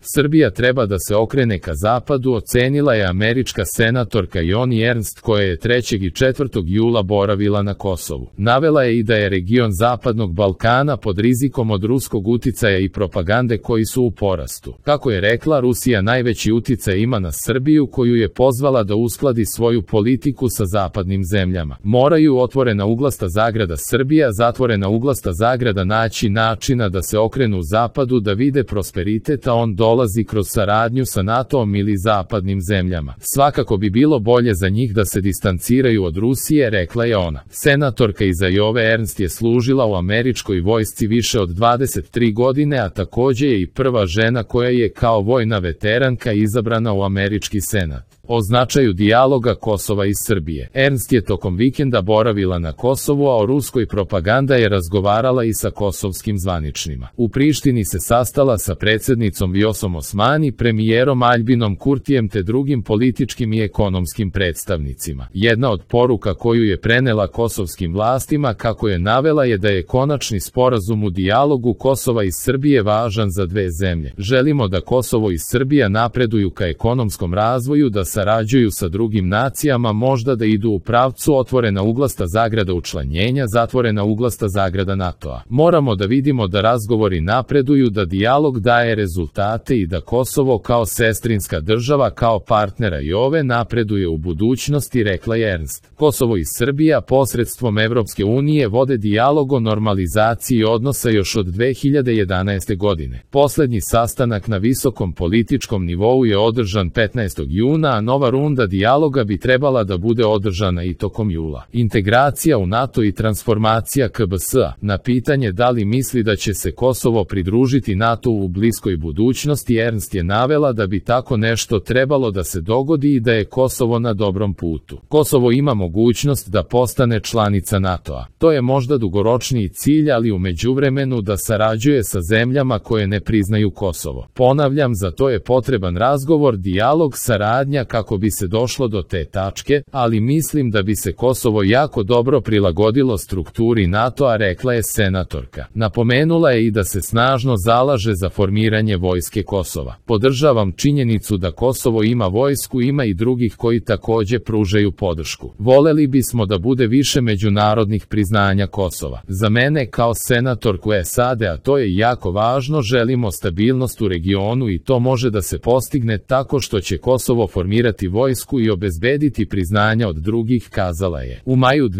Srbija treba da se okrene ka zapadu, ocenila je američka senatorka Joni Ernst koja je 3. i 4. jula boravila na Kosovu. Navela je i da je region Zapadnog Balkana pod rizikom od ruskog uticaja i propagande koji su u porastu. Kako je rekla, Rusija najveći uticaj ima na Srbiju koju je pozvala da uskladi svoju politiku sa zapadnim zemljama. Moraju otvorena uglasta zagrada Srbija, zatvorena uglasta zagrada naći načina da se okrenu zapadu, da vide prosperitet, a on dolazi kroz saradnju sa NATO-om ili zapadnim zemljama. Svakako bi bilo bolje za njih da se distanciraju od Rusije, rekla je ona. Senatorka iz Ajove Ernst je služila u američkoj vojsci više od 23 godine, a takođe je i prva žena koja je kao vojna veteranka izabrana u američki senat. O značaju dijaloga Kosova i Srbije. Ernst je tokom vikenda boravila na Kosovu, a o ruskoj propaganda je razgovarala i sa kosovskim zvaničnima. U Prištini se sastala sa predsjednicom Vjosom Osmani, premijerom Aljbinom Kurtijem te drugim političkim i ekonomskim predstavnicima. Jedna od poruka koju je prenela kosovskim vlastima, kako je navela, je da je konačni sporazum u dijalogu Kosova i Srbije važan za dve zemlje. Želimo da Kosovo i Srbija napreduju ka ekonomskom razvoju, da sarađuju sa drugim nacijama, možda da idu u pravcu otvorena uglasta zagrada učlanjenja, zatvorena uglasta zagrada NATO-a. Moramo da vidimo da razgovori napreduju, da dijalog daje rezultate i da Kosovo kao sestrinska država, kao partnera Jove napreduje u budućnosti, rekla je Ernst. Kosovo i Srbija posredstvom Evropske unije vode dijalog o normalizaciji odnosa još od 2011. godine. Poslednji sastanak na visokom političkom nivou je održan 15. juna, a nova runda dijaloga bi trebala da bude održana i tokom jula. Integracija u NATO i transformacija KBS-a. Na pitanje da li misli da će se Kosovo pridružiti NATO u bliskoj budućnosti, Ernst je navela da bi tako nešto trebalo da se dogodi i da je Kosovo na dobrom putu. Kosovo ima mogućnost da postane članica NATO-a. To je možda dugoročniji cilj, ali u međuvremenu da sarađuje sa zemljama koje ne priznaju Kosovo. Ponavljam, za to je potreban razgovor, dijalog, saradnja kako bi se došlo do te tačke, ali mislim da bi se Kosovo jako dobro prilagodilo strukturi NATO-a, rekla je senatorka. Napomenula je i da se snažno zalaže za formiranje vojske Kosova. Podržavam činjenicu da Kosovo ima vojsku, ima i drugih koji takođe pružaju podršku. Voleli bismo da bude više međunarodnih priznanja Kosova. Za mene kao senatorku SAD-a to je jako važno, želimo stabilnost u regionu i to može da se postigne tako što će Kosovo formirati vojsku i obezbediti priznanja od drugih, kazala je. U maju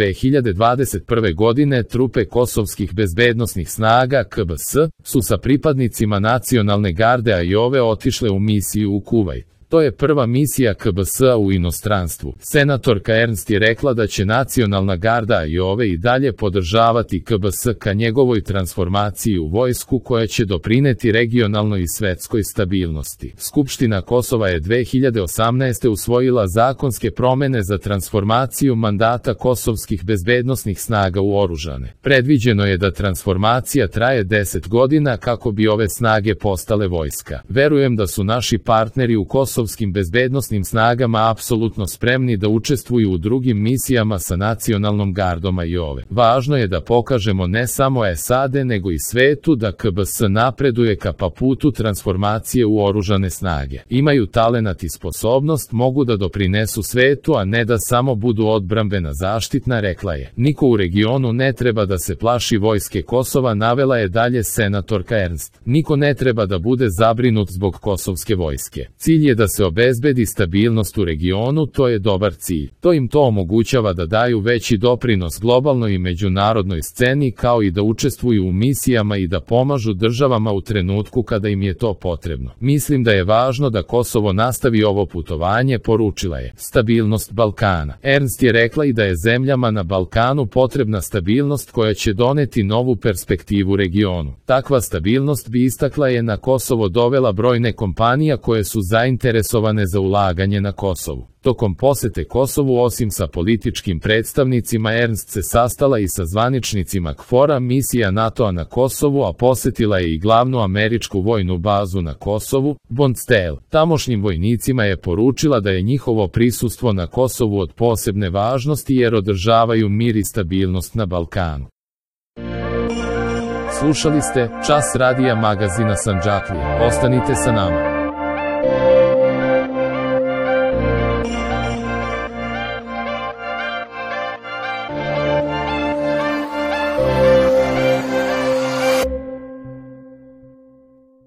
2021. godine trupe kosovskih bezbednosnih snaga KBS su sa pripadnicima nacionalne garde Ajove otišle u misiju u Kuvajt. To je prva misija KBS-a u inostranstvu. Senatorka Ernst je rekla da će nacionalna garda Ajove i dalje podržavati KBS ka njegovoj transformaciji u vojsku koja će doprineti regionalnoj i svetskoj stabilnosti. Skupština Kosova je 2018. usvojila zakonske promene za transformaciju mandata kosovskih bezbednosnih snaga u oružane. Predviđeno je da transformacija traje 10 godina kako bi ove snage postale vojska. Verujem da su naši partneri u kosovskim bezbednosnim snagama apsolutno spremni da učestvuju u drugim misijama sa nacionalnom gardom Ajove. Važno je da pokažemo ne samo SAD nego i svetu da KBS napreduje ka putu transformacije u oružane snage. Imaju talenat i sposobnost, mogu da doprinesu svetu, a ne da samo budu odbrambena zaštitna, rekla je. Niko u regionu ne treba da se plaši vojske Kosova, navela je dalje senatorka Ernst. Niko ne treba da bude zabrinut zbog kosovske vojske. Cilj je da se obezbedi stabilnost u regionu, to je dobar cilj. To im to omogućava da daju veći doprinos globalnoj i međunarodnoj sceni, kao i da učestvuju u misijama i da pomažu državama u trenutku kada im je to potrebno. Mislim da je važno da Kosovo nastavi ovo putovanje, poručila je. Stabilnost Balkana. Ernst je rekla i da je zemljama na Balkanu potrebna stabilnost koja će doneti novu perspektivu regionu. Takva stabilnost, bi istakla, je na Kosovo dovela brojne kompanija koje su zainteresovane za ulaganje na Kosovu. Tokom posete Kosovu, osim sa političkim predstavnicima, Ernst se sastala i sa zvaničnicima KFOR-a, misija NATO-a na Kosovu, a posetila je i glavnu američku vojnu bazu na Kosovu, Bondsteel. Tamošnjim vojnicima je poručila da je njihovo prisustvo na Kosovu od posebne važnosti jer održavaju mir i stabilnost na Balkanu. Slušali ste Čas radija magazina Sandžaklija. Ostanite sa nama. Thank you.